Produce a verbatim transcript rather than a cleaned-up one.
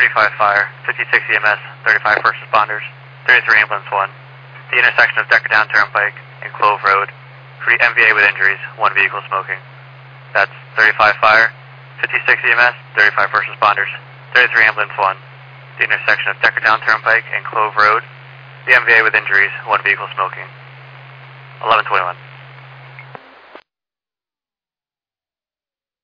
thirty-five fire, fifty-six E M S, thirty-five first responders, thirty-three ambulance one. The intersection of Decker Down Turnpike and Clove Road. Three M V A with injuries, one vehicle smoking. That's thirty-five fire, fifty-six E M S, thirty-five first responders, thirty-three ambulance one. The intersection of Decker Down Turnpike and Clove Road. The M V A with injuries, one vehicle smoking. eleven twenty-one.